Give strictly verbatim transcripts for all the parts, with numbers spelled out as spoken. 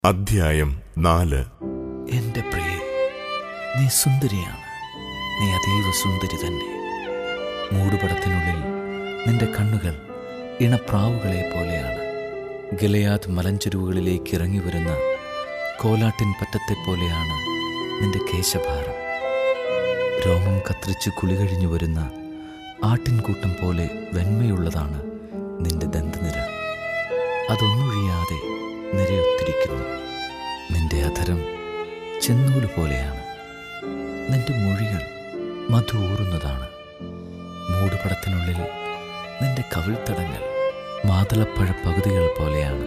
അധ്യായം നാല്. എൻ്റെ പ്രിയേ, നീ സുന്ദരിയാണ്, നീ അതീവ സുന്ദരി തന്നെ. മൂടുപടത്തിനുള്ളിൽ നിന്റെ കണ്ണുകൾ ഇണപ്രാവുകളെ പോലെയാണ്. ഗിലെയാദ് മലഞ്ചെരുവുകളിലേക്ക് ഇറങ്ങി വരുന്ന കോലാട്ടിൻ പറ്റത്തെപ്പോലെയാണ് നിന്റെ കേശഭാരം. രോമം കത്രിച്ച് കുളികഴിഞ്ഞു വരുന്ന ആട്ടിൻകൂട്ടം പോലെ വെണ്മയുള്ളതാണ് നിന്റെ ദന്തനിര. അതൊന്നൊഴിയാതെ നിരയൊത്തിരിക്കുന്നു. നിന്റെ അധരം ചെന്നൂല് പോലെയാണ്, നിന്റെ മൊഴികൾ മധു ഊറുന്നതാണ്. മൂടുപടത്തിനുള്ളിൽ നിന്റെ കവിൾത്തടങ്ങൾ മാതളപ്പഴ പകുതികൾ പോലെയാണ്.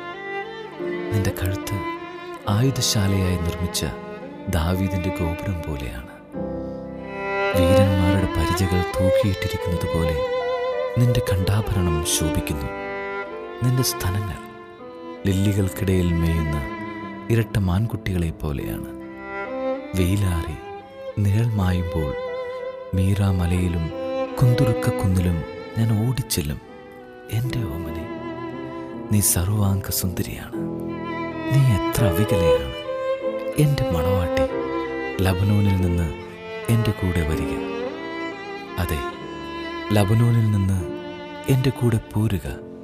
നിന്റെ കഴുത്ത് ആയുധശാലയായി നിർമ്മിച്ച ദാവീദിന്റെ ഗോപുരം പോലെയാണ്. വീരന്മാരുടെ പരിചകൾ തൂക്കിയിട്ടിരിക്കുന്നത് പോലെ നിന്റെ കണ്ഠാഭരണം ശോഭിക്കുന്നു. നിന്റെ സ്തനങ്ങൾ ലില്ലികൾക്കിടയിൽ മേയുന്ന ഇരട്ട മാൻകുട്ടികളെ പോലെയാണ്. വെയിലാറി നിഴൽ മായുമ്പോൾ മീറാമലയിലും കുന്തുറുക്ക കുന്നിലും ഞാൻ ഓടിച്ചെല്ലും. എൻ്റെ ഓമനെ, നീ സർവാംഗ സുന്ദരിയാണ്. നീ എത്ര അവികലയാണ്. എൻ്റെ മണവാട്ടി, ലബനോനിൽ നിന്ന് എൻ്റെ കൂടെ വരിക. അതെ, ലബനോനിൽ നിന്ന് എൻ്റെ കൂടെ പോരുക.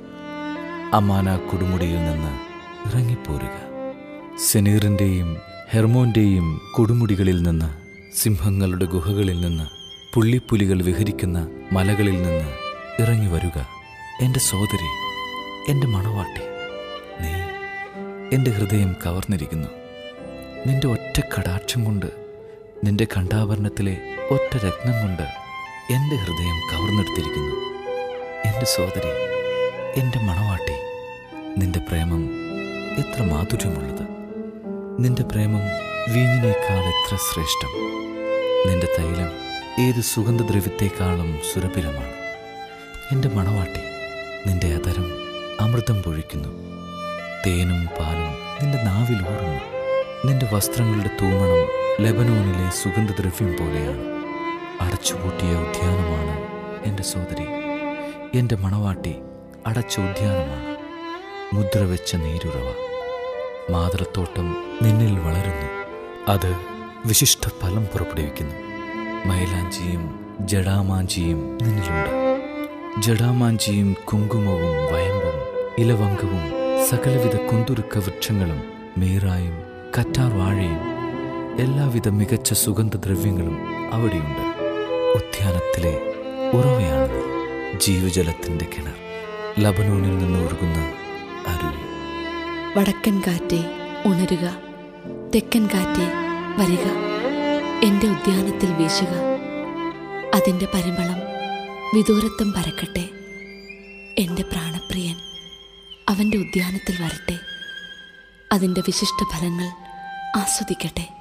അമാന കൊടുമുടിയിൽ നിന്ന് ഇറങ്ങിപ്പോരുക. സെനീറിൻ്റെയും ഹെർമോൻ്റെയും കൊടുമുടികളിൽ നിന്ന്, സിംഹങ്ങളുടെ ഗുഹകളിൽ നിന്ന്, പുള്ളിപ്പുലികൾ വിഹരിക്കുന്ന മലകളിൽ നിന്ന് ഇറങ്ങി വരുക. എൻ്റെ സോദരി, എൻ്റെ മണവാട്ടി, നീ എൻ്റെ ഹൃദയം കവർന്നിരിക്കുന്നു. നിന്റെ ഒറ്റ കടാക്ഷം കൊണ്ട്, നിന്റെ കണ്ഠാഭരണത്തിലെ ഒറ്റ രത്നം കൊണ്ട് എൻ്റെ ഹൃദയം കവർന്നെടുത്തിരിക്കുന്നു. എൻ്റെ സോദരി, എൻ്റെ മണവാട്ടി, നിന്റെ പ്രേമം എത്ര മാധുര്യമുള്ളത്. നിന്റെ പ്രേമം വീഞ്ഞിനേക്കാൾ എത്ര ശ്രേഷ്ഠം. നിന്റെ തൈലം ഏത് സുഗന്ധദ്രവ്യത്തെക്കാളും സുരഭിലമാണ്. എൻ്റെ മണവാട്ടി, നിന്റെ അധരം അമൃതം പൊഴിക്കുന്നു. തേനും പാലും നിന്റെ നാവിൽ ഊറുന്നു. നിന്റെ വസ്ത്രങ്ങളുടെ തൂമണം ലെബനോനിലെ സുഗന്ധദ്രവ്യം പോലെയാണ്. അടച്ചുപൂട്ടിയ ഉദ്യാനമാണ് എൻ്റെ സോദരി. എൻ്റെ മണവാട്ടി അടച്ച ഉദ്യാനമാണ്, മുദ്ര വെച്ച നീരുറവ. മാതളത്തോട്ടം നിന്നിൽ വളരുന്നു, അത് വിശിഷ്ട ഫലം പുറപ്പെടുവിക്കുന്നു. മൈലാഞ്ചിയും ജടാമാഞ്ചിയും നിന്നിലുണ്ട്. ജടാമാഞ്ചിയും കുങ്കുമവും വയമ്പും ഇലവങ്കവും സകലവിധ കുന്തുരുക്ക വൃക്ഷങ്ങളും മീറായും കറ്റാർ വാഴയും എല്ലാവിധ മികച്ച സുഗന്ധദ്രവ്യങ്ങളും അവിടെയുണ്ട്. ഉദ്യാനത്തിലെ ഉറവയാണ് ജീവജലത്തിൻ്റെ കിണർ, ലബനോനിൽ നിന്ന് ഒഴുകുന്ന അരുവി. വടക്കൻ കാറ്റേ ഉണരുക, തെക്കൻ കാറ്റേ വരിക, എൻ്റെ ഉദ്യാനത്തിൽ വീശുക. അതിൻ്റെ പരിമളം വിദൂരത്തം പരക്കട്ടെ. എൻ്റെ പ്രാണപ്രിയൻ അവൻ്റെ ഉദ്യാനത്തിൽ വരട്ടെ, അതിൻ്റെ വിശിഷ്ട ഫലങ്ങൾ ആസ്വദിക്കട്ടെ.